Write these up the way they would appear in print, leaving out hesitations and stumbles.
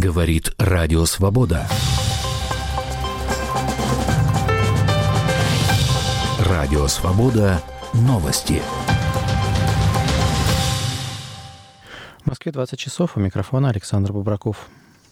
Говорит Радио Свобода. Радио Свобода. Новости. В Москве 20 часов. У микрофона Александр Бубраков.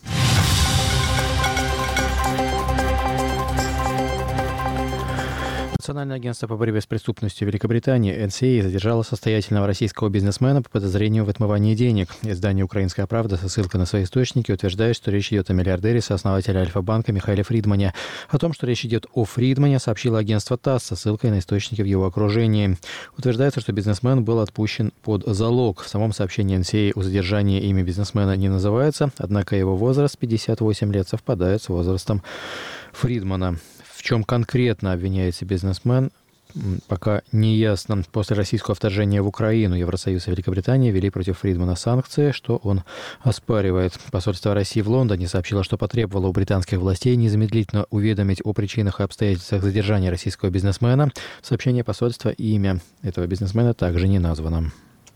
Национальное агентство по борьбе с преступностью Великобритании (NCA) задержало состоятельного российского бизнесмена по подозрению в отмывании денег. Издание «Украинская правда» со ссылкой на свои источники утверждает, что речь идет о миллиардере, сооснователе Альфа-банка Михаиле Фридмане. О том, что речь идет о Фридмане, сообщило агентство ТАСС со ссылкой на источники в его окружении. Утверждается, что бизнесмен был отпущен под залог. В самом сообщении NCA о задержании имя бизнесмена не называется, однако его возраст 58 лет совпадает с возрастом Фридмана. В чем конкретно обвиняется бизнесмен, пока не ясно. После российского вторжения в Украину Евросоюз и Великобритания ввели против Фридмана санкции, что он оспаривает. Посольство России в Лондоне сообщило, что потребовало у британских властей незамедлительно уведомить о причинах и обстоятельствах задержания российского бизнесмена. В сообщении посольства имя этого бизнесмена также не названо.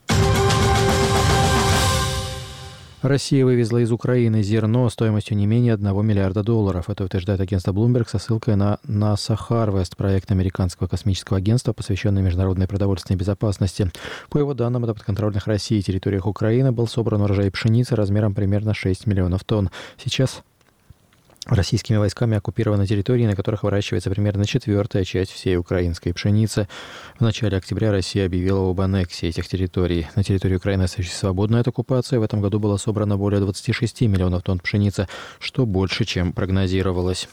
Россия вывезла из Украины зерно стоимостью не менее $1 миллиарда. Это утверждает агентство Bloomberg со ссылкой на NASA Harvest, проект американского космического агентства, посвященный международной продовольственной безопасности. По его данным, на подконтрольных России территориях Украины был собран урожай пшеницы размером примерно 6 миллионов тонн. Сейчас российскими войсками оккупированы территории, на которых выращивается примерно четвертая часть всей украинской пшеницы. В начале октября Россия объявила об аннексии этих территорий. На территории Украины остается свободная от оккупации. В этом году было собрано более 26 миллионов тонн пшеницы, что больше, чем прогнозировалось.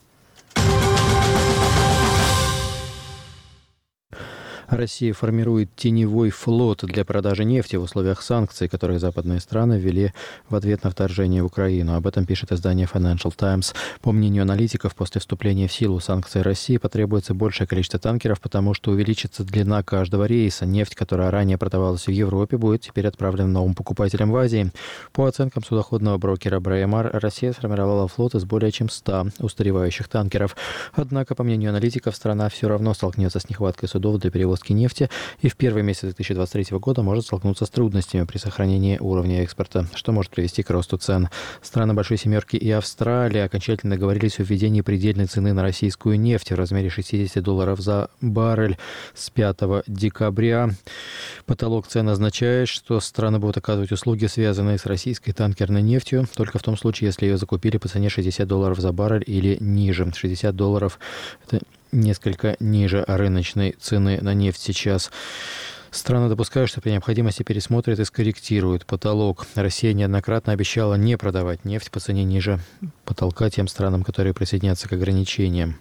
Россия формирует теневой флот для продажи нефти в условиях санкций, которые западные страны ввели в ответ на вторжение в Украину. Об этом пишет издание Financial Times. По мнению аналитиков, после вступления в силу санкций России потребуется большее количество танкеров, потому что увеличится длина каждого рейса. Нефть, которая ранее продавалась в Европе, будет теперь отправлена новым покупателям в Азии. По оценкам судоходного брокера Braemar, Россия сформировала флот из более чем 100 устаревающих танкеров. Однако, по мнению аналитиков, страна все равно столкнется с нехваткой судов для перевозки нефти и в первые месяцы 2023 года может столкнуться с трудностями при сохранении уровня экспорта, что может привести к росту цен. Страны Большой Семерки и Австралия окончательно договорились о введении предельной цены на российскую нефть в размере $60 за баррель с 5 декабря. Потолок цен означает, что страны будут оказывать услуги, связанные с российской танкерной нефтью, только в том случае, если ее закупили по цене $60 за баррель или ниже. $60 – это несколько ниже рыночной цены на нефть сейчас. Страны допускают, что при необходимости пересмотрят и скорректируют потолок. Россия неоднократно обещала не продавать нефть по цене ниже потолка тем странам, которые присоединятся к ограничениям.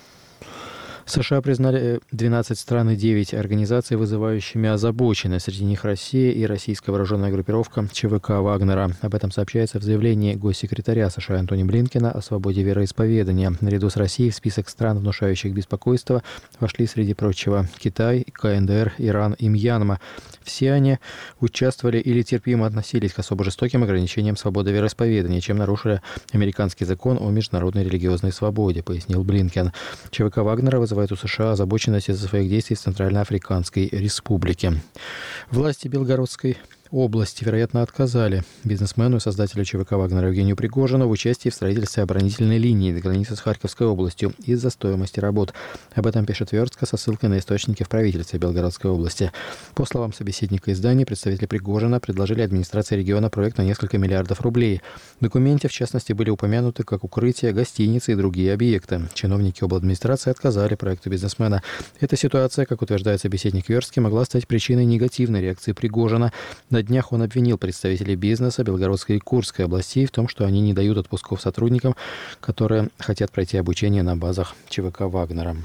США признали 12 стран и 9 организаций, вызывающими озабоченность. Среди них Россия и российская вооруженная группировка ЧВК Вагнера. Об этом сообщается в заявлении госсекретаря США Антони Блинкена о свободе вероисповедания. Наряду с Россией в список стран, внушающих беспокойство, вошли, среди прочего, Китай, КНДР, Иран и Мьянма. Все они участвовали или терпимо относились к особо жестоким ограничениям свободы вероисповедания, чем нарушили американский закон о международной религиозной свободе, пояснил Блинкен. ЧВК Вагнера вызывает у США озабоченность из-за своих действий в Центральноафриканской Республике. Власти Белгородской области, вероятно, отказали бизнесмену и создателю ЧВК «Вагнера» Евгению Пригожину в участии в строительстве оборонительной линии до границы с Харьковской областью из-за стоимости работ. Об этом пишет Верстка со ссылкой на источники в правительстве Белгородской области. По словам собеседника издания, представители Пригожина предложили администрации региона проект на несколько миллиардов рублей. В документе, в частности, были упомянуты как укрытия, гостиницы и другие объекты. Чиновники обладминистрации отказали проекту бизнесмена. Эта ситуация, как утверждает собеседник Верстки, могла стать причиной негативной реакции Пригожина. На днях он обвинил представителей бизнеса Белгородской и Курской областей в том, что они не дают отпусков сотрудникам, которые хотят пройти обучение на базах ЧВК «Вагнера».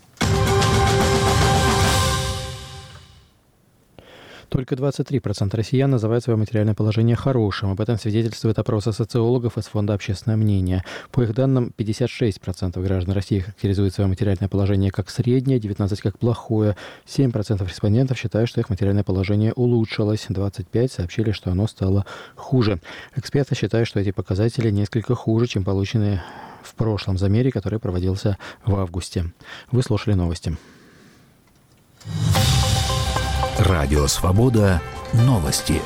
Только 23% россиян называют свое материальное положение хорошим. Об этом свидетельствует опрос социологов из Фонда «Общественное мнение». По их данным, 56% граждан России характеризуют свое материальное положение как среднее, 19% как плохое. 7% респондентов считают, что их материальное положение улучшилось. 25% сообщили, что оно стало хуже. Эксперты считают, что эти показатели несколько хуже, чем полученные в прошлом замере, который проводился в августе. Вы слушали новости. Радио Свобода. Новости.